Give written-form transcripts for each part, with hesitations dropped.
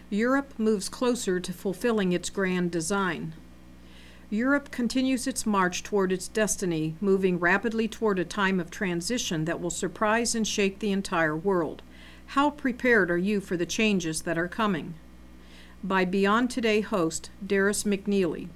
Europe moves closer to fulfilling its grand design. Europe continues its march toward its destiny, moving rapidly toward a time of transition that will surprise and shake the entire world. How prepared are you for the changes that are coming? By Beyond Today host Darris McNeely.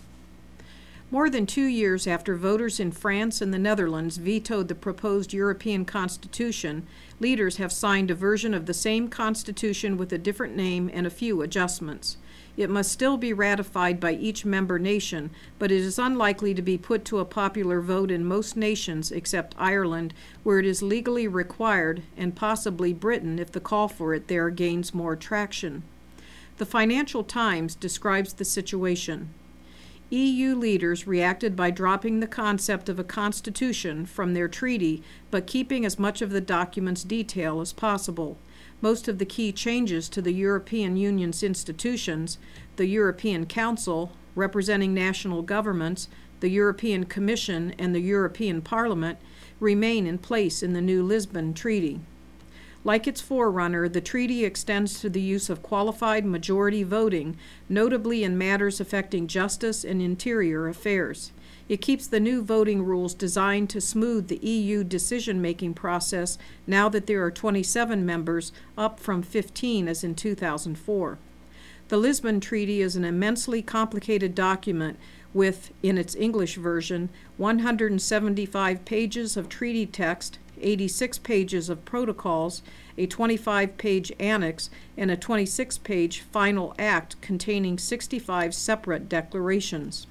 More than 2 years after voters in France and the Netherlands vetoed the proposed European Constitution, leaders have signed a version of the same Constitution with a different name and a few adjustments. It must still be ratified by each member nation, but it is unlikely to be put to a popular vote in most nations except Ireland, where it is legally required, and possibly Britain if the call for it there gains more traction. The Financial Times describes the situation. EU leaders reacted by dropping the concept of a constitution from their treaty, but keeping as much of the document's detail as possible. Most of the key changes to the European Union's institutions, the European Council, representing national governments, the European Commission, and the European Parliament, remain in place in the new Lisbon Treaty. Like its forerunner, the treaty extends to the use of qualified majority voting, notably in matters affecting justice and interior affairs. It keeps the new voting rules designed to smooth the EU decision-making process now that there are 27 members, up from 15 as in 2004. The Lisbon Treaty is an immensely complicated document with, in its English version, 175 pages of treaty text, 86 pages of protocols, a 25-page annex, and a 26-page final act containing 65 separate declarations.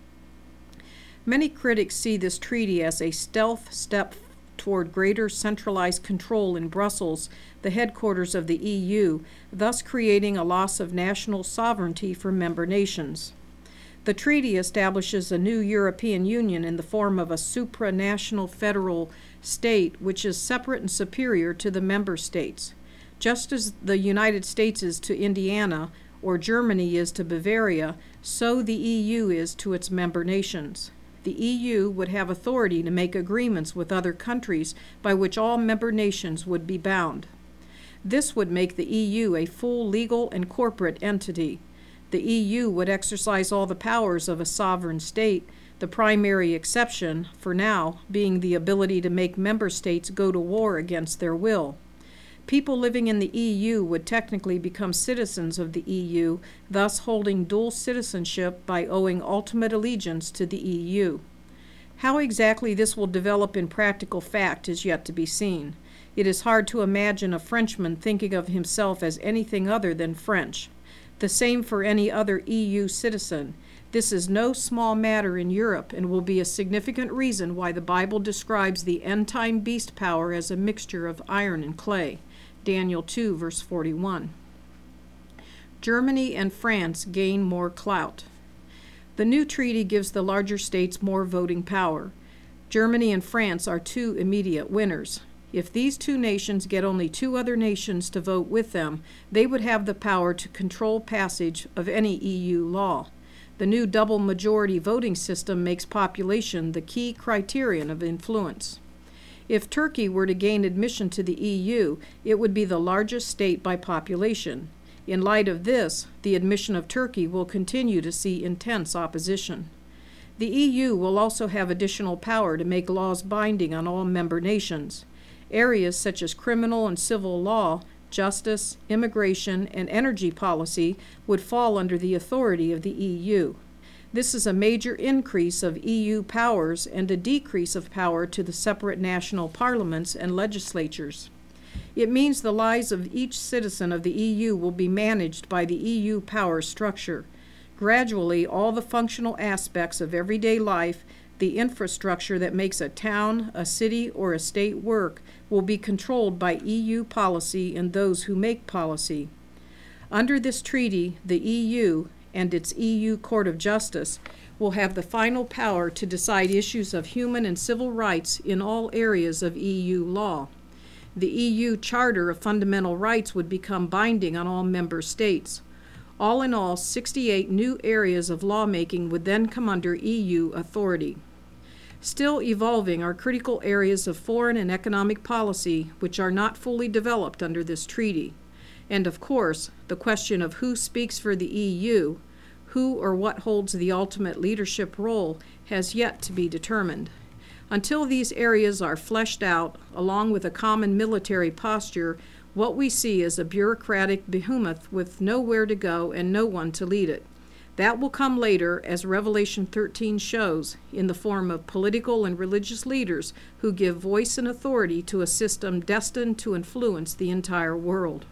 Many critics see this treaty as a stealth step toward greater centralized control in Brussels, the headquarters of the EU, thus creating a loss of national sovereignty for member nations. The treaty establishes a new European Union in the form of a supranational federal state which is separate and superior to the member states. Just as the United States is to Indiana or Germany is to Bavaria, so the EU is to its member nations. The EU would have authority to make agreements with other countries by which all member nations would be bound. This would make the EU a full legal and corporate entity. The EU would exercise all the powers of a sovereign state, the primary exception, for now, being the ability to make member states go to war against their will. People living in the EU would technically become citizens of the EU, thus holding dual citizenship by owing ultimate allegiance to the EU. How exactly this will develop in practical fact is yet to be seen. It is hard to imagine a Frenchman thinking of himself as anything other than French. The same for any other EU citizen. This is no small matter in Europe and will be a significant reason why the Bible describes the end-time beast power as a mixture of iron and clay. Daniel 2, verse 41. Germany and France gain more clout. The new treaty gives the larger states more voting power. Germany and France are two immediate winners. If these two nations get only 2 other nations to vote with them, they would have the power to control passage of any EU law. The new double majority voting system makes population the key criterion of influence. If Turkey were to gain admission to the EU, it would be the largest state by population. In light of this, the admission of Turkey will continue to see intense opposition. The EU will also have additional power to make laws binding on all member nations. Areas such as criminal and civil law, justice, immigration, and energy policy would fall under the authority of the EU. This is a major increase of EU powers and a decrease of power to the separate national parliaments and legislatures. It means the lives of each citizen of the EU will be managed by the EU power structure. Gradually, all the functional aspects of everyday life, the infrastructure that makes a town, a city, or a state work, will be controlled by EU policy and those who make policy. Under this treaty, the EU and its EU Court of Justice will have the final power to decide issues of human and civil rights in all areas of EU law. The EU Charter of Fundamental Rights would become binding on all member states. All in all, 68 new areas of lawmaking would then come under EU authority. Still evolving are critical areas of foreign and economic policy which are not fully developed under this treaty. And of course, the question of who speaks for the EU, who or what holds the ultimate leadership role, has yet to be determined. Until these areas are fleshed out, along with a common military posture, what we see is a bureaucratic behemoth with nowhere to go and no one to lead it. That will come later, as Revelation 13 shows, in the form of political and religious leaders who give voice and authority to a system destined to influence the entire world.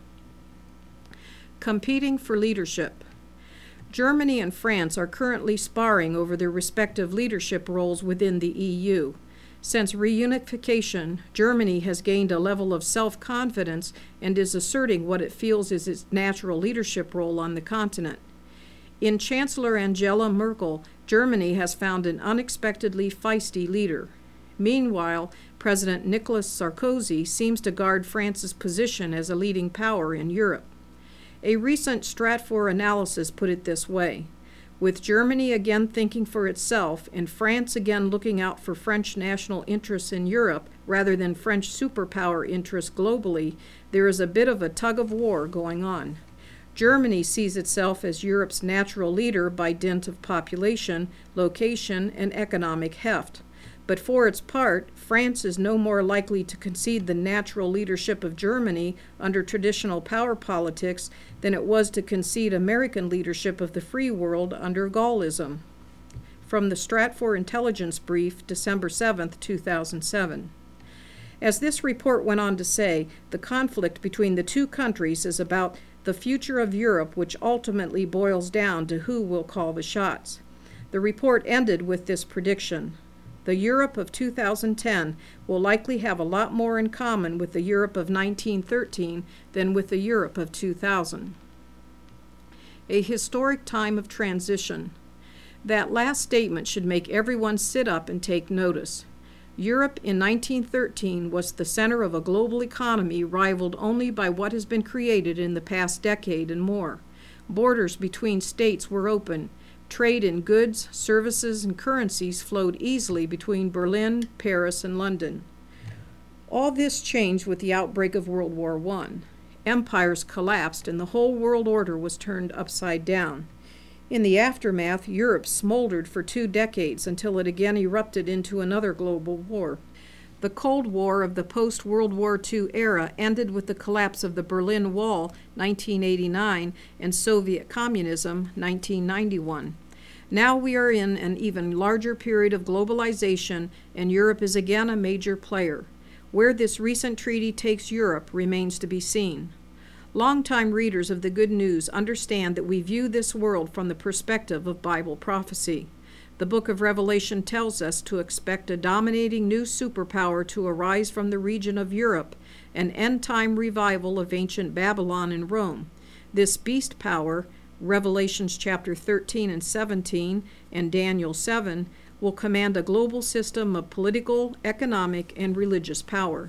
Competing for leadership. Germany and France are currently sparring over their respective leadership roles within the EU. Since reunification, Germany has gained a level of self-confidence and is asserting what it feels is its natural leadership role on the continent. In Chancellor Angela Merkel, Germany has found an unexpectedly feisty leader. Meanwhile, President Nicolas Sarkozy seems to guard France's position as a leading power in Europe. A recent Stratfor analysis put it this way: with Germany again thinking for itself and France again looking out for French national interests in Europe rather than French superpower interests globally, there is a bit of a tug of war going on. Germany sees itself as Europe's natural leader by dint of population, location, and economic heft. But for its part, France is no more likely to concede the natural leadership of Germany under traditional power politics than it was to concede American leadership of the free world under Gaullism. From the Stratfor Intelligence Brief, December 7, 2007. As this report went on to say, the conflict between the two countries is about the future of Europe, which ultimately boils down to who will call the shots. The report ended with this prediction: the Europe of 2010 will likely have a lot more in common with the Europe of 1913 than with the Europe of 2000. A historic time of transition. That last statement should make everyone sit up and take notice. Europe in 1913 was the center of a global economy rivaled only by what has been created in the past decade and more. Borders between states were open. Trade in goods, services, and currencies flowed easily between Berlin, Paris, and London. All this changed with the outbreak of World War I. Empires collapsed and the whole world order was turned upside down. In the aftermath, Europe smoldered for 2 decades until it again erupted into another global war. The Cold War of the post-World War II era ended with the collapse of the Berlin Wall, 1989, and Soviet communism, 1991. Now we are in an even larger period of globalization, and Europe is again a major player. Where this recent treaty takes Europe remains to be seen. Longtime readers of the Good News understand that we view this world from the perspective of Bible prophecy. The book of Revelation tells us to expect a dominating new superpower to arise from the region of Europe, an end-time revival of ancient Babylon and Rome. This beast power, Revelations chapter 13 and 17 and Daniel 7, will command a global system of political, economic, and religious power.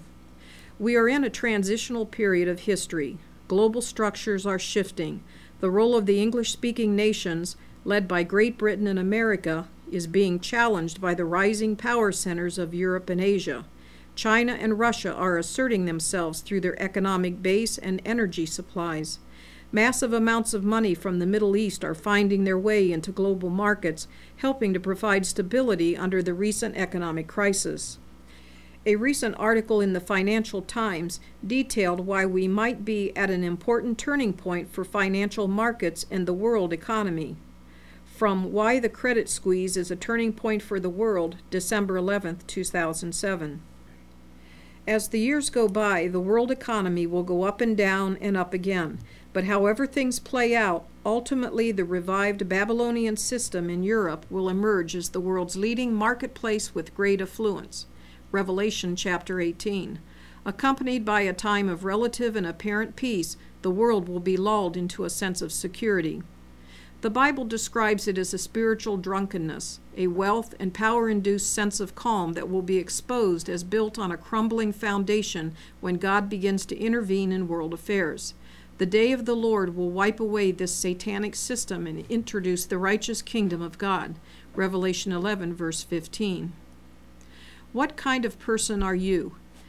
We are in a transitional period of history. Global structures are shifting. The role of the English-speaking nations, led by Great Britain and America, is being challenged by the rising power centers of Europe and Asia. China and Russia are asserting themselves through their economic base and energy supplies. Massive amounts of money from the Middle East are finding their way into global markets, helping to provide stability under the recent economic crisis. A recent article in the Financial Times detailed why we might be at an important turning point for financial markets and the world economy. From Why the Credit Squeeze is a Turning Point for the World, December 11, 2007. As the years go by, the world economy will go up and down and up again. But however things play out, ultimately the revived Babylonian system in Europe will emerge as the world's leading marketplace with great affluence. Revelation chapter 18. Accompanied by a time of relative and apparent peace, the world will be lulled into a sense of security. The Bible describes it as a spiritual drunkenness, a wealth and power-induced sense of calm that will be exposed as built on a crumbling foundation when God begins to intervene in world affairs. The day of the Lord will wipe away this satanic system and introduce the righteous kingdom of God. Revelation 11, verse 15. What kind of person are you?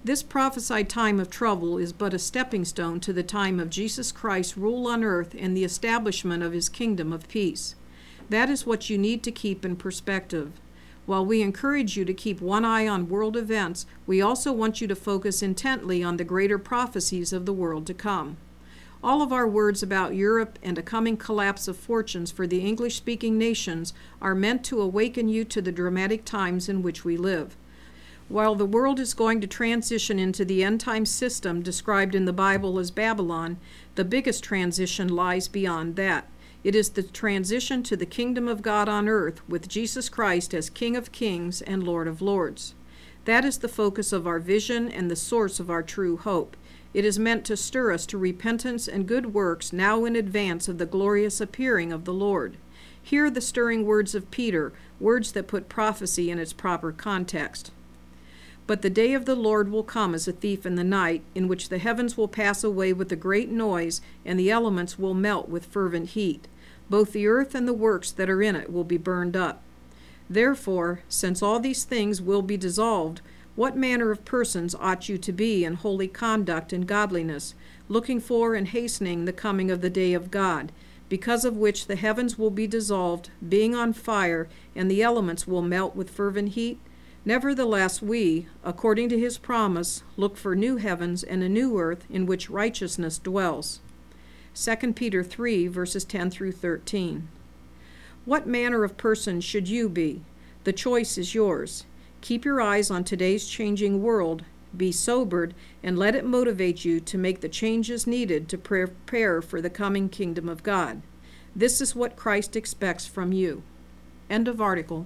This prophesied time of trouble is but a stepping stone to the time of Jesus Christ's rule on earth and the establishment of his kingdom of peace. That is what you need to keep in perspective. While we encourage you to keep one eye on world events, we also want you to focus intently on the greater prophecies of the world to come. All of our words about Europe and a coming collapse of fortunes for the English-speaking nations are meant to awaken you to the dramatic times in which we live. While the world is going to transition into the end-time system described in the Bible as Babylon, the biggest transition lies beyond that. It is the transition to the kingdom of God on earth with Jesus Christ as King of Kings and Lord of Lords. That is the focus of our vision and the source of our true hope. It is meant to stir us to repentance and good works now in advance of the glorious appearing of the Lord. Hear the stirring words of Peter, words that put prophecy in its proper context. But the day of the Lord will come as a thief in the night, in which the heavens will pass away with a great noise, and the elements will melt with fervent heat. Both the earth and the works that are in it will be burned up. Therefore, since all these things will be dissolved, what manner of persons ought you to be in holy conduct and godliness, looking for and hastening the coming of the day of God, because of which the heavens will be dissolved, being on fire, and the elements will melt with fervent heat? Nevertheless we, according to his promise, look for new heavens and a new earth in which righteousness dwells. 2 Peter 3, verses 10 through 13. What manner of person should you be? The choice is yours. Keep your eyes on today's changing world, be sobered, and let it motivate you to make the changes needed to prepare for the coming kingdom of God. This is what Christ expects from you. End of article.